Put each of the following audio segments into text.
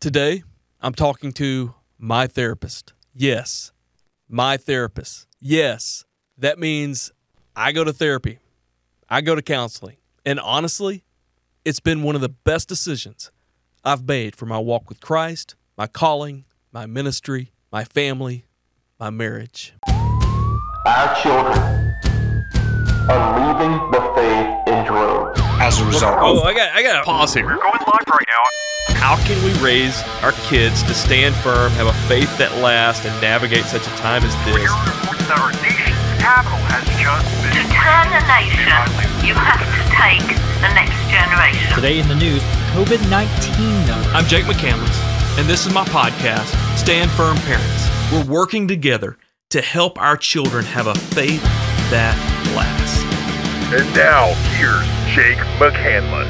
Today, I'm talking to my therapist. Yes, my therapist. Yes, that means I go to therapy. I go to counseling. And honestly, it's been one of the best decisions I've made for my walk with Christ, my calling, my ministry, my family, my marriage. Our children are leaving the faith in droves. As a result. I got to pause here. We're going live right now. How can we raise our kids to stand firm, have a faith that lasts, and navigate such a time as We're this? hearing reports that our nation's capital has just been... To turn a nation, you have to take the next generation. Today in the news, COVID-19 numbers. I'm Jake McCandless, and this is my podcast, Stand Firm Parents. We're working together to help our children have a faith that lasts. And now, here's Jake McCandless.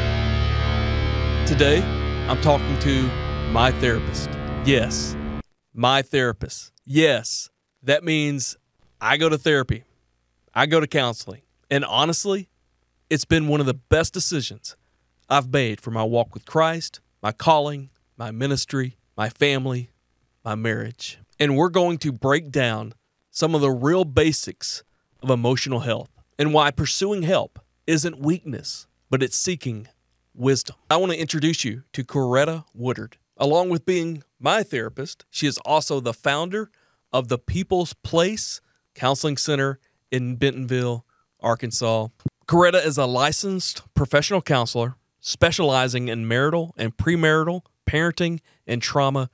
Today, I'm talking to my therapist. Yes, my therapist. Yes, that means I go to therapy. I go to counseling. And honestly, it's been one of the best decisions I've made for my walk with Christ, my calling, my ministry, my family, my marriage. And we're going to break down some of the real basics of emotional health and why pursuing help isn't weakness, but it's seeking wisdom. I want to introduce you to Coretta Woodard. Along with being my therapist, she is also the founder of the People's Place Counseling Center in Bentonville, Arkansas. Coretta is a licensed professional counselor specializing in marital and premarital parenting and trauma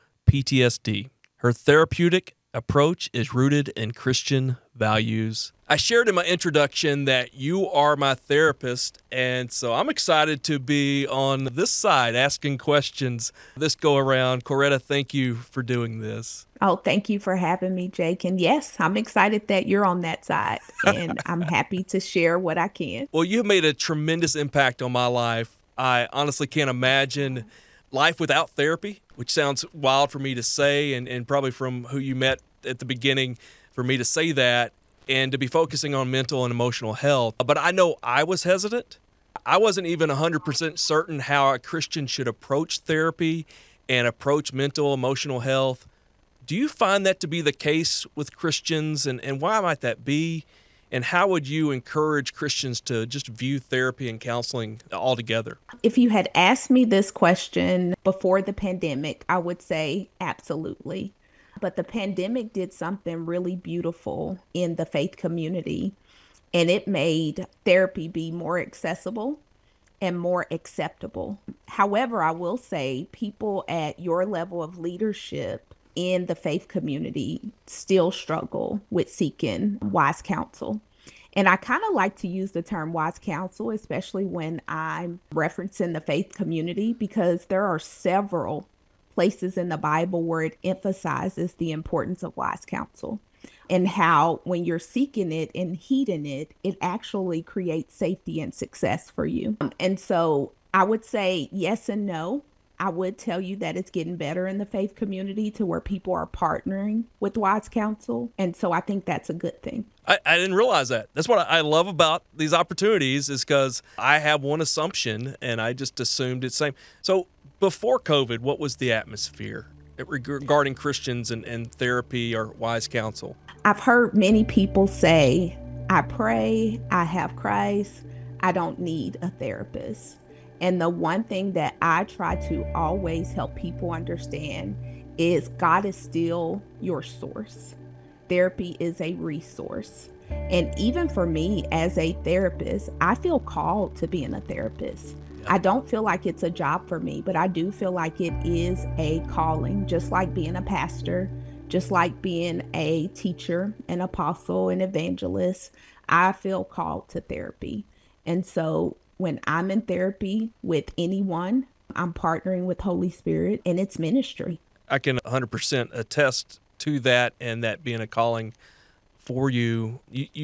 PTSD. Her therapeutic approach is rooted in Christian values. I shared in my introduction that you are my therapist, and so I'm excited to be on this side asking questions this go around. Coretta, thank you for doing this. Oh, thank you for having me, Jake. And yes, I'm excited that you're on that side, and I'm happy to share what I can. Well, you have made a tremendous impact on my life. I honestly can't imagine life without therapy, which sounds wild for me to say, and probably from who you met at the beginning for me to say that, and to be focusing on mental and emotional health. But I know I was hesitant. I wasn't even 100% certain how a Christian should approach therapy and approach mental, emotional health. Do you find that to be the case with Christians, and why might that be? And how would you encourage Christians to just view therapy and counseling altogether? If you had asked me this question before the pandemic, I would say absolutely. But the pandemic did something really beautiful in the faith community, and it made therapy be more accessible and more acceptable. However, I will say people at your level of leadership in the faith community still struggle with seeking wise counsel. And I kind of like to use the term wise counsel, especially when I'm referencing the faith community, because there are several places in the Bible where it emphasizes the importance of wise counsel and how when you're seeking it and heeding it, it actually creates safety and success for you. And so I would say yes and no. I would tell you that it's getting better in the faith community to where people are partnering with wise counsel. And so I think that's a good thing. I didn't realize that. That's what I love about these opportunities, is because I have one assumption and I just assumed it's the same. So before COVID, what was the atmosphere regarding Christians and therapy or wise counsel? I've heard many people say, I pray, I have Christ, I don't need a therapist. And the one thing that I try to always help people understand is God is still your source. Therapy is a resource. And even for me as a therapist, I feel called to being a therapist. I don't feel like it's a job for me, but I do feel like it is a calling, just like being a pastor, just like being a teacher, an apostle, an evangelist. I feel called to therapy. And so when I'm in therapy with anyone, I'm partnering with Holy Spirit, and it's ministry. I can 100% attest to that, and that being a calling for you.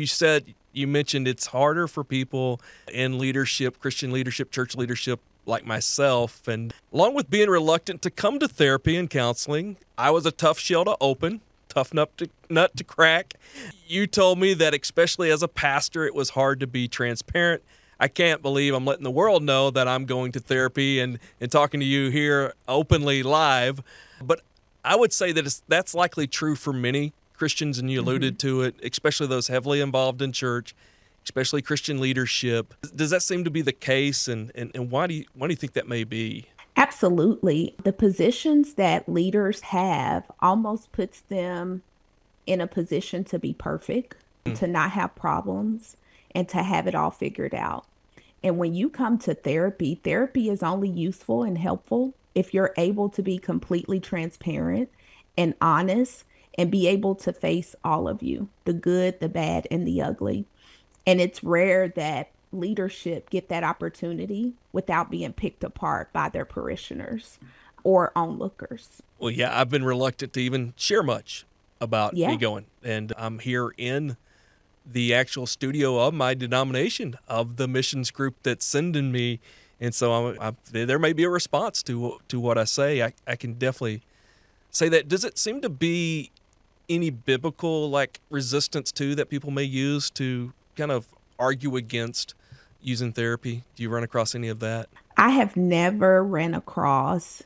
You mentioned it's harder for people in leadership, Christian leadership, church leadership like myself. And along with being reluctant to come to therapy and counseling, I was a tough shell to open, tough nut to crack. You told me that especially as a pastor, it was hard to be transparent. I can't believe I'm letting the world know that I'm going to therapy and talking to you here openly live. But I would say that that's likely true for many Christians, and you alluded to it, especially those heavily involved in church, especially Christian leadership. Does that seem to be the case, and why do you think that may be? Absolutely. The positions that leaders have almost puts them in a position to be perfect, to not have problems, and to have it all figured out. And when you come to therapy, therapy is only useful and helpful if you're able to be completely transparent and honest and be able to face all of you, the good, the bad, and the ugly. And it's rare that leadership get that opportunity without being picked apart by their parishioners or onlookers. Well, yeah, I've been reluctant to even share much about me going. And I'm here in the actual studio of my denomination, of the missions group that's sending me. And so there may be a response to what I say. I can definitely say that. Does it seem to be any biblical resistance to that people may use to kind of argue against using therapy? Do you run across any of that? I have never ran across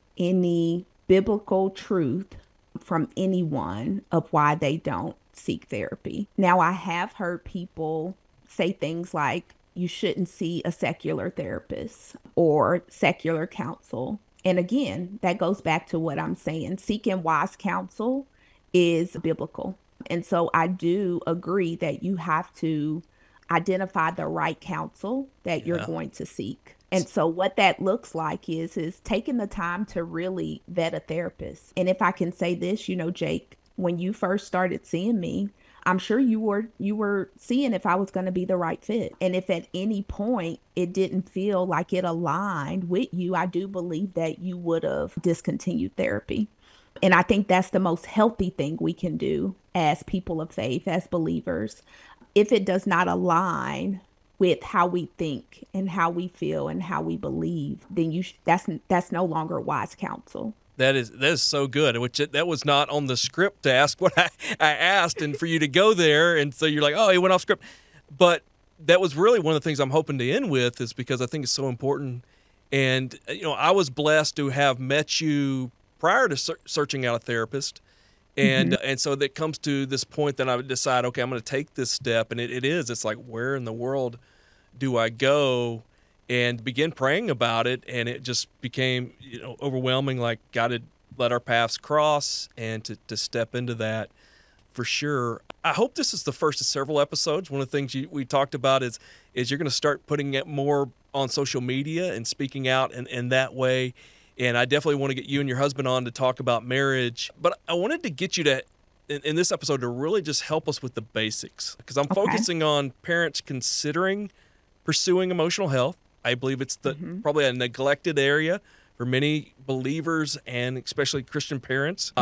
any biblical truth from anyone of why they don't seek therapy. Now, I have heard people say things like, you shouldn't see a secular therapist or secular counsel. And again, that goes back to what I'm saying. Seeking wise counsel is biblical. And so I do agree that you have to identify the right counsel that you're going to seek. And so what that looks like is taking the time to really vet a therapist. And if I can say this, Jake, when you first started seeing me, I'm sure you were seeing if I was going to be the right fit. And if at any point it didn't feel like it aligned with you, I do believe that you would have discontinued therapy. And I think that's the most healthy thing we can do as people of faith, as believers. If it does not align with how we think and how we feel and how we believe, then that's no longer wise counsel. That is so good, that was not on the script to ask what I asked, and for you to go there, and so you're like, oh, he went off script. But that was really one of the things I'm hoping to end with, is because I think it's so important. And, I was blessed to have met you prior to searching out a therapist. And and so that comes to this point that I would decide, okay, I'm going to take this step. And it's like, where in the world do I go? And begin praying about it, and it just became overwhelming, like God had let our paths cross, and to step into that for sure. I hope this is the first of several episodes. One of the things we talked about is you're going to start putting it more on social media and speaking out in that way. And I definitely want to get you and your husband on to talk about marriage. But I wanted to get you to, in this episode, to really just help us with the basics, because I'm focusing on parents considering pursuing emotional health. I believe it's probably a neglected area for many believers and especially Christian parents.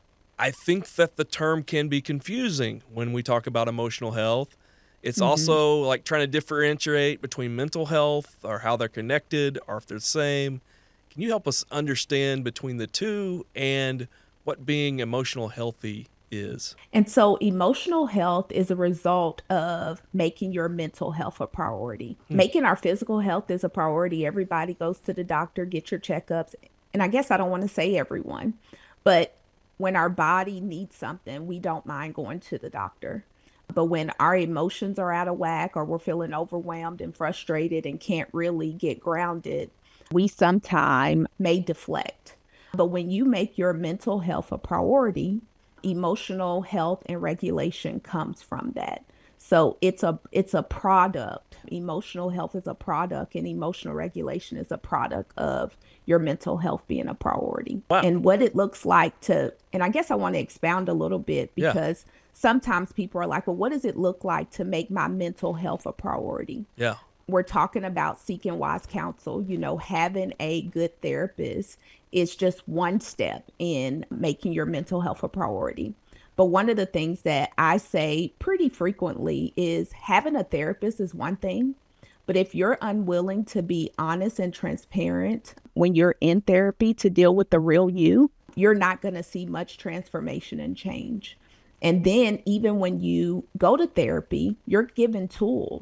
I think that the term can be confusing when we talk about emotional health. It's also like trying to differentiate between mental health, or how they're connected, or if they're the same. Can you help us understand between the two and what being emotional healthy is? And so emotional health is a result of making your mental health a priority. Making our physical health is a priority. Everybody goes to the doctor, get your checkups. And I guess I don't want to say everyone, but when our body needs something, we don't mind going to the doctor. But when our emotions are out of whack, or we're feeling overwhelmed and frustrated and can't really get grounded, we sometimes may deflect. But when you make your mental health a priority, emotional health and regulation comes from that. So it's a product. Emotional health is a product, and emotional regulation is a product of your mental health being a priority. Wow. And what it looks like and I guess I want to expound a little bit, because sometimes people are like, well, what does it look like to make my mental health a priority? Yeah. We're talking about seeking wise counsel. Having a good therapist is just one step in making your mental health a priority. But one of the things that I say pretty frequently is having a therapist is one thing, but if you're unwilling to be honest and transparent when you're in therapy to deal with the real you're not going to see much transformation and change. And then even when you go to therapy, you're given tools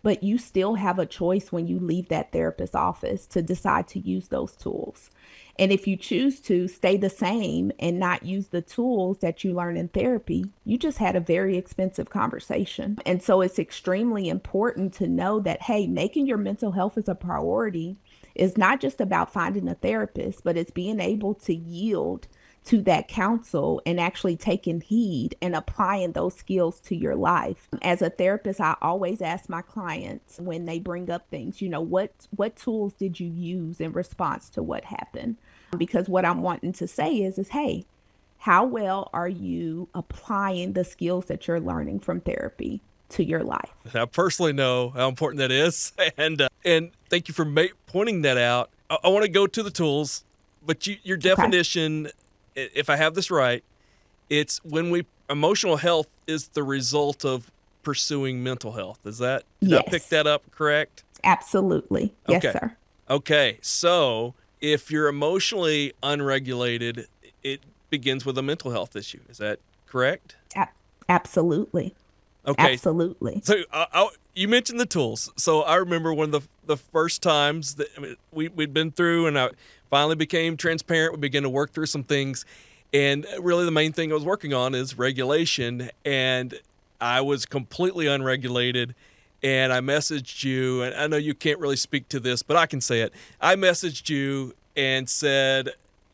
but you still have a choice when you leave that therapist's office to decide to use those tools. And if you choose to stay the same and not use the tools that you learn in therapy, you just had a very expensive conversation. And so it's extremely important to know that, hey, making your mental health as a priority is not just about finding a therapist, but it's being able to yield to that counsel and actually taking heed and applying those skills to your life. As a therapist, I always ask my clients when they bring up things, what tools did you use in response to what happened? Because what I'm wanting to say is hey, how well are you applying the skills that you're learning from therapy to your life? I personally know how important that is. And thank you for pointing that out. I want to go to the tools, but your definition, if I have this right, it's emotional health is the result of pursuing mental health. Did Yes. I pick that up correct? Absolutely. Yes, sir. Okay. So if you're emotionally unregulated, it begins with a mental health issue. Is that correct? Absolutely. Okay. Absolutely. So you mentioned the tools. So I remember one of the first times that we'd been through, and I finally became transparent. We began to work through some things. And really the main thing I was working on is regulation. And I was completely unregulated. And I messaged you, and I know you can't really speak to this, but I can say it. I messaged you and said,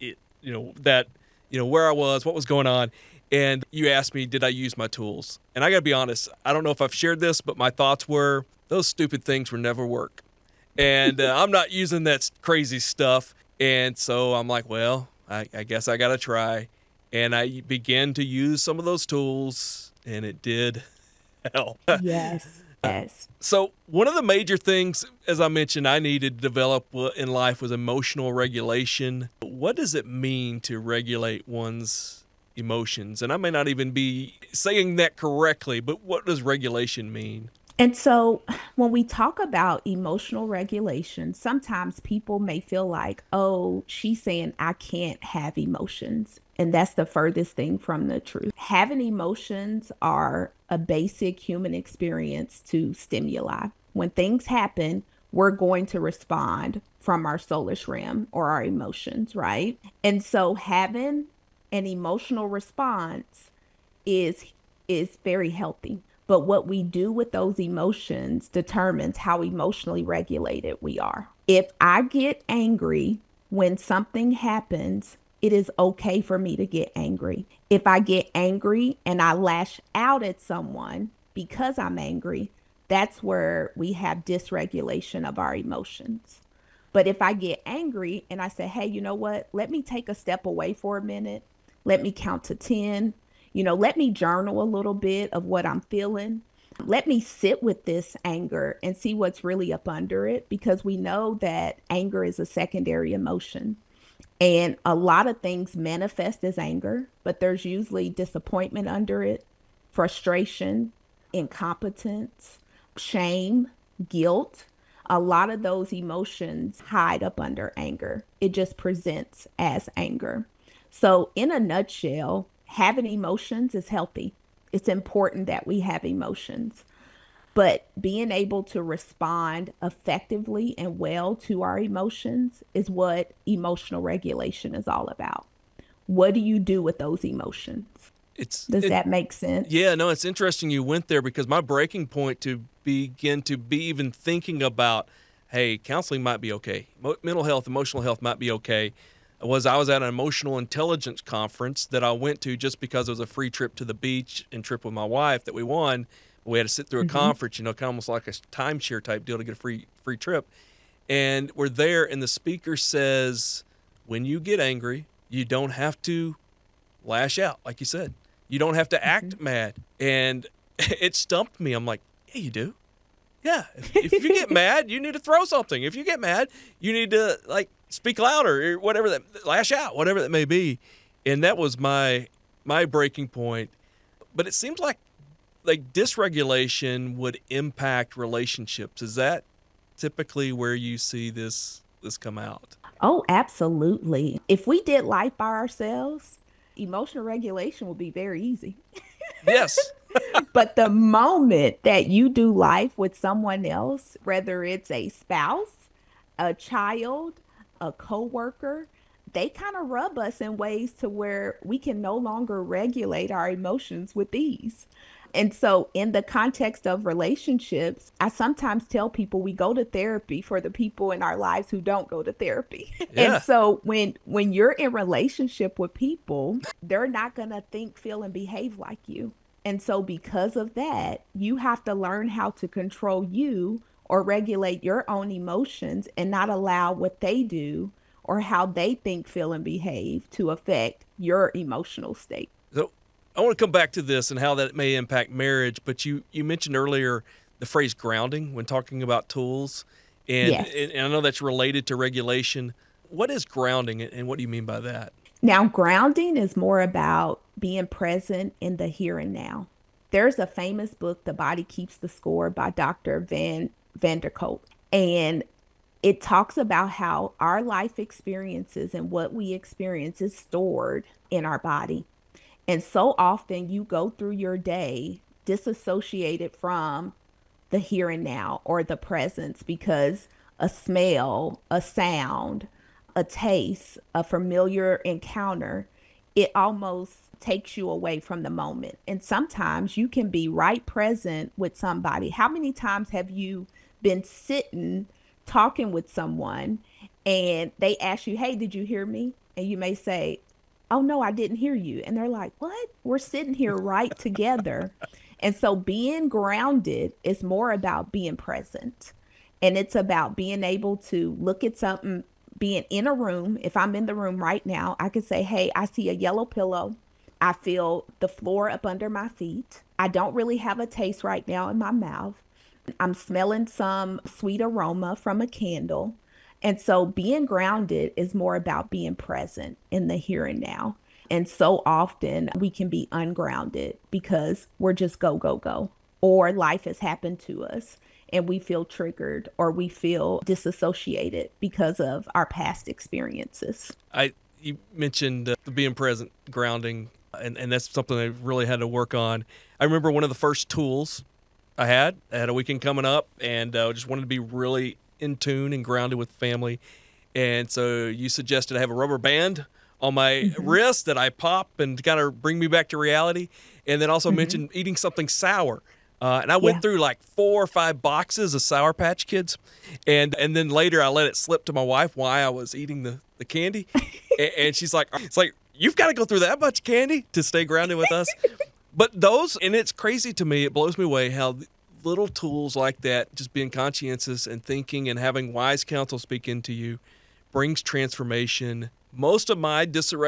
where I was, what was going on. And you asked me, did I use my tools? And I got to be honest, I don't know if I've shared this, but my thoughts were, those stupid things will never work. And I'm not using that crazy stuff. And so I'm like, well, I guess I got to try. And I began to use some of those tools, and it did help. Yes. Yes. So one of the major things, as I mentioned, I needed to develop in life was emotional regulation. What does it mean to regulate one's emotions? And I may not even be saying that correctly, but what does regulation mean? And so when we talk about emotional regulation, sometimes people may feel like, oh, she's saying I can't have emotions. And that's the furthest thing from the truth. Having emotions are a basic human experience to stimuli. When things happen, we're going to respond from our soulish realm or our emotions, right? And so having an emotional response is very healthy. But what we do with those emotions determines how emotionally regulated we are. If I get angry when something happens, it is okay for me to get angry. If I get angry and I lash out at someone because I'm angry, that's where we have dysregulation of our emotions. But if I get angry and I say, hey, you know what? Let me take a step away for a minute. Let me count to 10. Let me journal a little bit of what I'm feeling. Let me sit with this anger and see what's really up under it, because we know that anger is a secondary emotion. And a lot of things manifest as anger, but there's usually disappointment under it, frustration, incompetence, shame, guilt. A lot of those emotions hide up under anger. It just presents as anger. So in a nutshell, having emotions is healthy. It's important that we have emotions. But being able to respond effectively and well to our emotions is what emotional regulation is all about. What do you do with those emotions? Does that make sense? Yeah, no, it's interesting you went there, because my breaking point to begin to be even thinking about, hey, counseling might be okay. Mental health, emotional health might be okay. I was at an emotional intelligence conference that I went to just because it was a free trip to the beach and trip with my wife that we won. We had to sit through a conference, kind of almost like a timeshare type deal to get a free trip. And we're there, and the speaker says, when you get angry, you don't have to lash out, like you said. You don't have to act mad. And it stumped me. I'm like, yeah, you do. Yeah. If you get mad, you need to throw something. If you get mad, you need to, speak louder or whatever lash out, whatever that may be. And that was my breaking point. But it seems like dysregulation would impact relationships. Is that typically where you see this come out? Oh, absolutely. If we did life by ourselves, emotional regulation would be very easy. Yes. But the moment that you do life with someone else, whether it's a spouse, a child, a coworker, they kind of rub us in ways to where we can no longer regulate our emotions with ease. And so, in the context of relationships, I sometimes tell people we go to therapy for the people in our lives who don't go to therapy. Yeah. And so, when you're in relationship with people, they're not going to think, feel, and behave like you. And so, because of that, you have to learn how to control you or regulate your own emotions and not allow what they do or how they think, feel, and behave to affect your emotional state. So I want to come back to this and how that may impact marriage, but you mentioned earlier the phrase grounding when talking about tools, and, Yes. and I know that's related to regulation. What is grounding, and what do you mean by that? Now, grounding is more about being present in the here and now. There's a famous book, The Body Keeps the Score by Dr. Van der Kolk. And it talks about how our life experiences and what we experience is stored in our body. And so often you go through your day disassociated from the here and now or the presence because a smell, a sound, a taste, a familiar encounter, it almost takes you away from the moment. And sometimes you can be right present with somebody. How many times have you been sitting talking with someone and they ask you, hey, did you hear me? And you may say, oh, no, I didn't hear you. And they're like, what? We're sitting here right together. And so being grounded is more about being present. And it's about being able to look at something, being in a room. If I'm in the room right now, I could say, hey, I see a yellow pillow. I feel the floor up under my feet. I don't really have a taste right now in my mouth. I'm smelling some sweet aroma from a candle. And so being grounded is more about being present in the here and now. And so often we can be ungrounded because we're just go, go, go. Or life has happened to us and we feel triggered or we feel disassociated because of our past experiences. You mentioned the being present, grounding, and that's something I really had to work on. I remember one of the first tools I had a weekend coming up, and just wanted to be really in tune and grounded with family. And so you suggested I have a rubber band on my wrist that I pop and kind of bring me back to reality. And then also mentioned eating something sour. And I went through like 4 or 5 boxes of Sour Patch Kids. And then later I let it slip to my wife why I was eating the candy. And she's like, it's like, you've got to go through that much candy to stay grounded with us. But those, and it's crazy to me, it blows me away how little tools like that, just being conscientious and thinking and having wise counsel speak into you, brings transformation. Most of my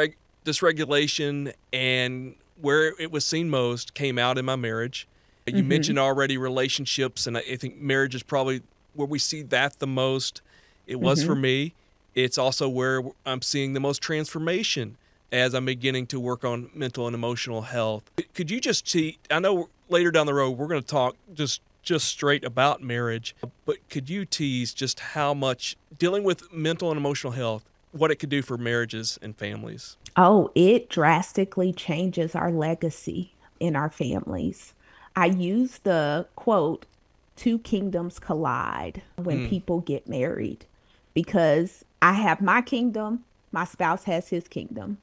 dysregulation and where it was seen most came out in my marriage. You mentioned already relationships, and I think marriage is probably where we see that the most. It was for me. It's also where I'm seeing the most transformation as I'm beginning to work on mental and emotional health. Could you just I know later down the road we're going to talk just straight about marriage, but could you tease just how much dealing with mental and emotional health, what it could do for marriages and families? Oh, it drastically changes our legacy in our families. I use the quote, 2 kingdoms collide when people get married, because I have my kingdom, my spouse has his kingdom.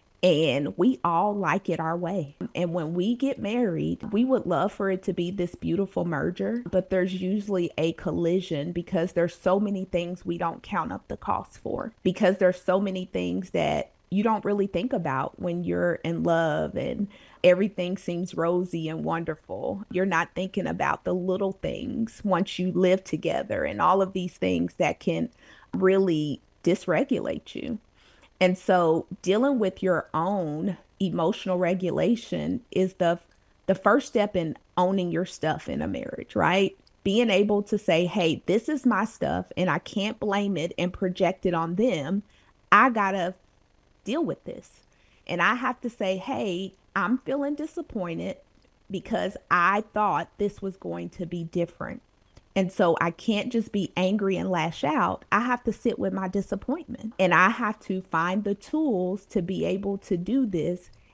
And we all like it our way. And when we get married, we would love for it to be this beautiful merger, but there's usually a collision because there's so many things we don't count up the cost for, because there's so many things that you don't really think about when you're in love and everything seems rosy and wonderful. You're not thinking about the little things once you live together and all of these things that can really dysregulate you. And so dealing with your own emotional regulation is the first step in owning your stuff in a marriage, right? Being able to say, hey, this is my stuff and I can't blame it and project it on them. I gotta deal with this. And I have to say, hey, I'm feeling disappointed because I thought this was going to be different. And so I can't just be angry and lash out. I have to sit with my disappointment, and I have to find the tools to be able to do this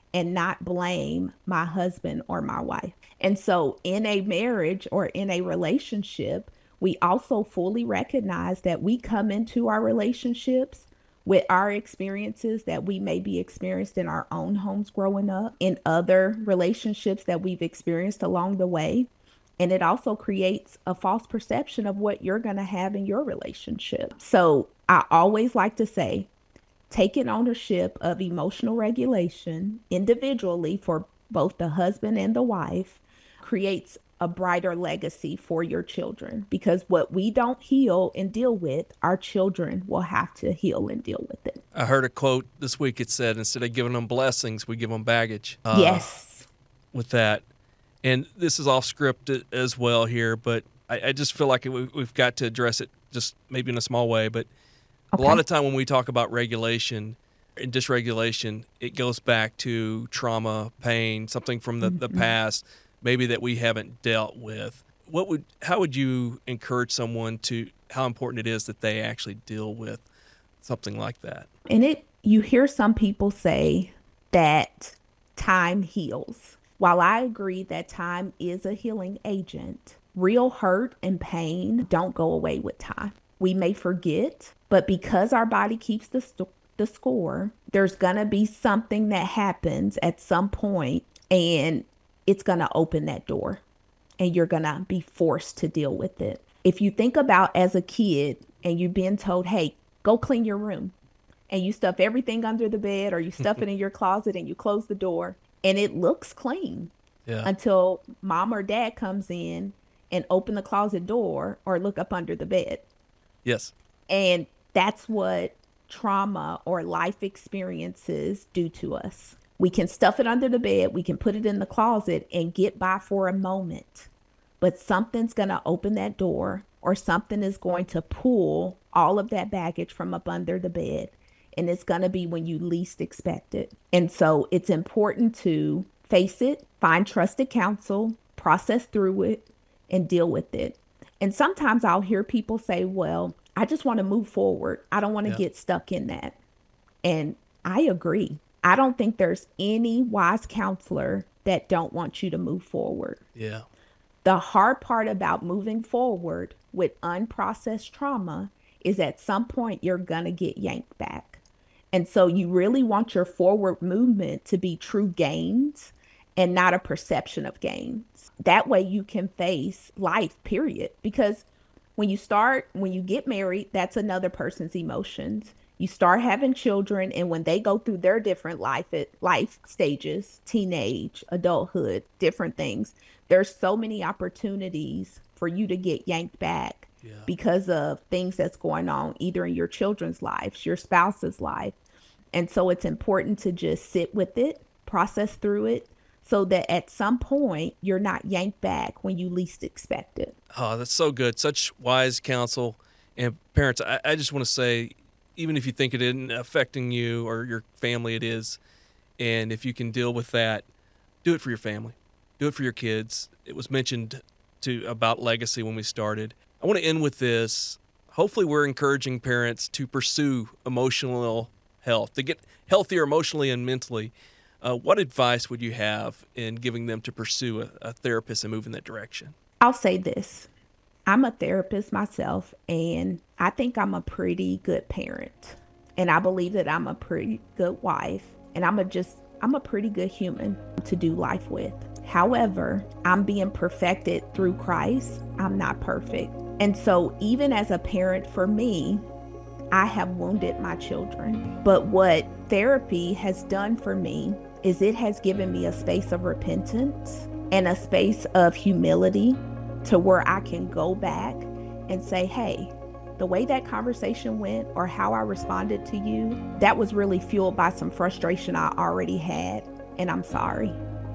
and not blame my husband or my wife. And so in a marriage or in a relationship, we also fully recognize that we come into our relationships with our experiences that we may be experienced in our own homes growing up, in other relationships that we've experienced along the way. And it also creates a false perception of what you're going to have in your relationship. So I always like to say, taking ownership of emotional regulation individually for both the husband and the wife creates a brighter legacy for your children, because what we don't heal and deal with, our children will have to heal and deal with it. I heard a quote this week. It said, instead of giving them blessings, we give them baggage. Yes. With that. And this is off script as well here, but I just feel like we've got to address it just maybe in a small way. But Okay. A lot of time when we talk about regulation and dysregulation, it goes back to trauma, pain, something from the past, maybe that we haven't dealt with. How would you encourage someone how important it is that they actually deal with something like that? And you hear some people say that time heals. While I agree that time is a healing agent, real hurt and pain don't go away with time. We may forget, but because our body keeps the score, there's going to be something that happens at some point, and it's going to open that door, and you're going to be forced to deal with it. If you think about as a kid and you've been told, hey, go clean your room, and you stuff everything under the bed or you stuff it in your closet and you close the door and it looks clean until mom or dad comes in and open the closet door or look up under the bed. Yes. And that's what trauma or life experiences do to us. We can stuff it under the bed, we can put it in the closet and get by for a moment, but something's going to open that door, or something is going to pull all of that baggage from up under the bed, and it's going to be when you least expect it. And so it's important to face it, find trusted counsel, process through it, and deal with it. And sometimes I'll hear people say, well, I just want to move forward. I don't want to get stuck in that. And I agree. I don't think there's any wise counselor that don't want you to move forward. Yeah. The hard part about moving forward with unprocessed trauma is at some point you're going to get yanked back. And so you really want your forward movement to be true gains and not a perception of gains. That way you can face life, period. Because when you get married, that's another person's emotions. You start having children, and when they go through their different life stages, teenage, adulthood, different things, there's so many opportunities for you to get yanked back because of things that's going on either in your children's lives, your spouse's life. And so it's important to just sit with it, process through it, so that at some point you're not yanked back when you least expect it. Oh, that's so good. Such wise counsel. And parents, I just want to say, even if you think it isn't affecting you or your family, it is. And if you can deal with that, do it for your family. Do it for your kids. It was mentioned about legacy when we started. I want to end with this. Hopefully we're encouraging parents to pursue emotional health, to get healthier emotionally and mentally. What advice would you have in giving them to pursue a therapist and move in that direction? I'll say this. I'm a therapist myself, and I think I'm a pretty good parent. And I believe that I'm a pretty good wife, and I'm a pretty good human to do life with. However, I'm being perfected through Christ. I'm not perfect. And so even as a parent, for me, I have wounded my children. But what therapy has done for me is it has given me a space of repentance and a space of humility to where I can go back and say, hey, the way that conversation went or how I responded to you, that was really fueled by some frustration I already had, and I'm sorry.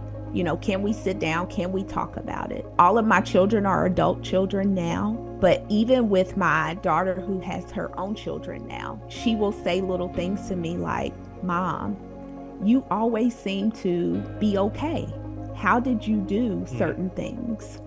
Can we sit down? Can we talk about it? All of my children are adult children now, but even with my daughter who has her own children now, she will say little things to me like, Mom, you always seem to be okay. How did you do certain things?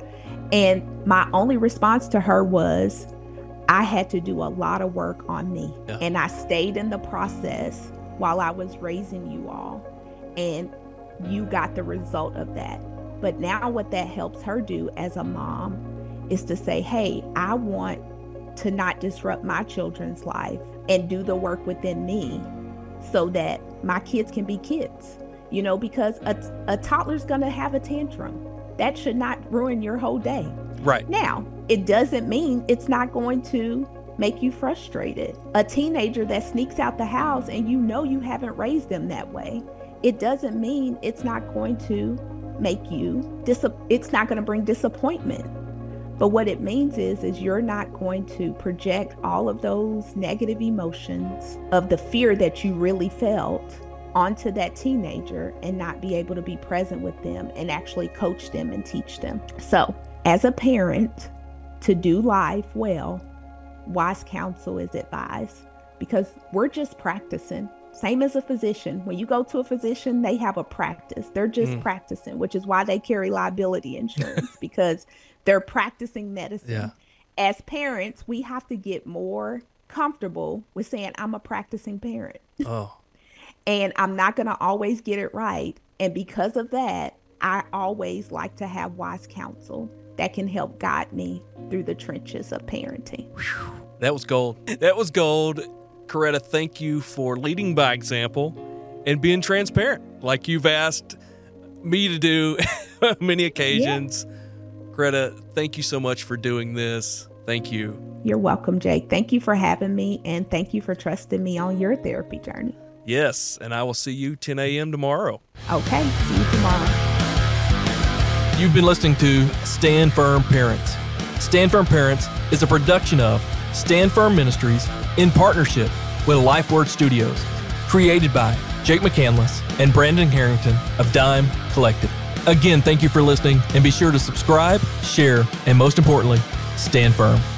And my only response to her was, I had to do a lot of work on me. And I stayed in the process while I was raising you all. And you got the result of that. But now what that helps her do as a mom is to say, hey, I want to not disrupt my children's life and do the work within me so that my kids can be kids, you know, because a toddler's going to have a tantrum. That should not ruin your whole day. Right. Now, it doesn't mean it's not going to make you frustrated. A teenager that sneaks out the house and you know you haven't raised them that way, it doesn't mean it's not going to make you, it's not going to bring disappointment. But what it means is you're not going to project all of those negative emotions of the fear that you really felt onto that teenager and not be able to be present with them and actually coach them and teach them. So as a parent, to do life well, wise counsel is advised, because we're just practicing. Same as a physician. When you go to a physician, they have a practice. They're just practicing, which is why they carry liability insurance, because they're practicing medicine. Yeah. As parents, we have to get more comfortable with saying, I'm a practicing parent. Oh. And I'm not going to always get it right. And because of that, I always like to have wise counsel that can help guide me through the trenches of parenting. That was gold. That was gold. Coretta, thank you for leading by example and being transparent like you've asked me to do many occasions. Yeah. Coretta, thank you so much for doing this. Thank you. You're welcome, Jake. Thank you for having me, and thank you for trusting me on your therapy journey. Yes, and I will see you 10 a.m. tomorrow. Okay, see you tomorrow. You've been listening to Stand Firm Parents. Stand Firm Parents is a production of Stand Firm Ministries in partnership with LifeWord Studios, created by Jake McCandless and Brandon Harrington of Dime Collective. Again, thank you for listening, and be sure to subscribe, share, and most importantly, stand firm.